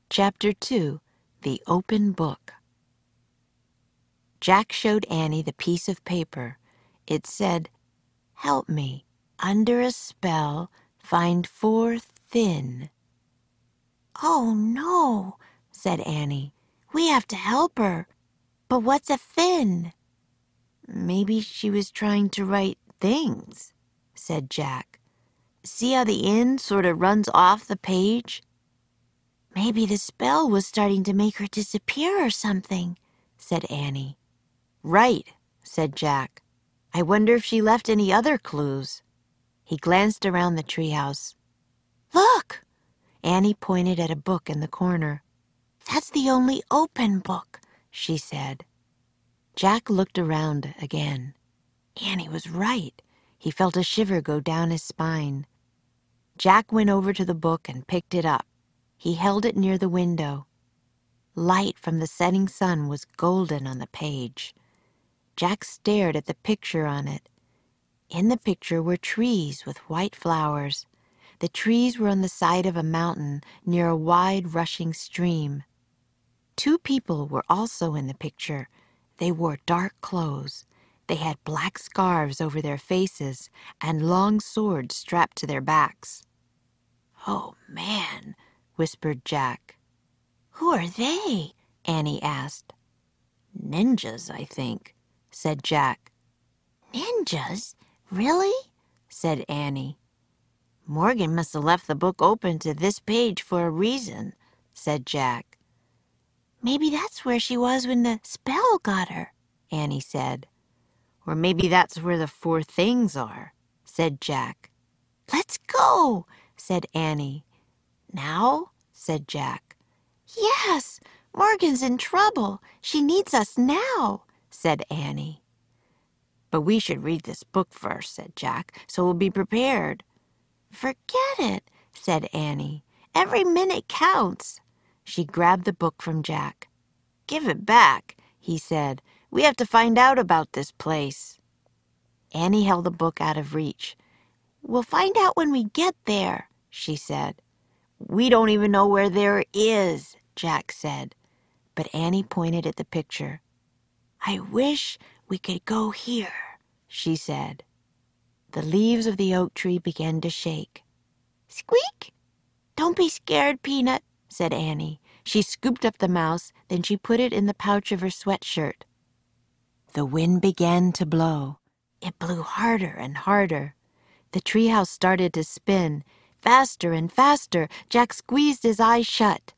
Chapter 2, The Open Book. Jack showed Annie the piece of paper. It said, "Help me, under a spell, find 4 thin." "Oh, no," said Annie. "We have to help her. But what's a thin?" "Maybe she was trying to write things," said Jack. "See how the end sort of runs off the page?" "Maybe the spell was starting to make her disappear or something," said Annie. "Right," said Jack. "I wonder if she left any other clues." He glanced around the treehouse. "Look!" Annie pointed at a book in the corner. "That's the only open book," she said. Jack looked around again. Annie was right. He felt a shiver go down his spine. Jack went over to the book and picked it up. He held it near the window. Light from the setting sun was golden on the page. Jack stared at the picture on it. In the picture were trees with white flowers. The trees were on the side of a mountain near a wide rushing stream. 2 people were also in the picture. They wore dark clothes. They had black scarves over their faces and long swords strapped to their backs. "Oh, man," whispered Jack. "Who are they?" Annie asked. "Ninjas, I think," said Jack. "Ninjas? Really?" said Annie. "Morgan must have left the book open to this page for a reason," said Jack. "Maybe that's where she was when the spell got her," Annie said. "Or maybe that's where the 4 things are," said Jack. "Let's go," said Annie. "Now?" said Jack. "Yes, Morgan's in trouble. She needs us now," said Annie. "But we should read this book first," said Jack, "so we'll be prepared." "Forget it," said Annie. "Every minute counts." She grabbed the book from Jack. "Give it back," he said. "We have to find out about this place." Annie held the book out of reach. "We'll find out when we get there," she said. "We don't even know where there is," Jack said. But Annie pointed at the picture. "I wish we could go here," she said. The leaves of the oak tree began to shake. "Squeak! Don't be scared, Peanut," said Annie. She scooped up the mouse, then she put it in the pouch of her sweatshirt. The wind began to blow. It blew harder and harder. The treehouse started to spin. Faster and faster, Jack squeezed his eyes shut.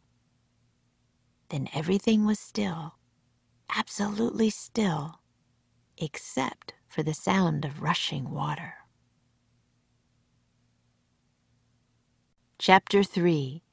Then everything was still, absolutely still, except for the sound of rushing water. Chapter 3,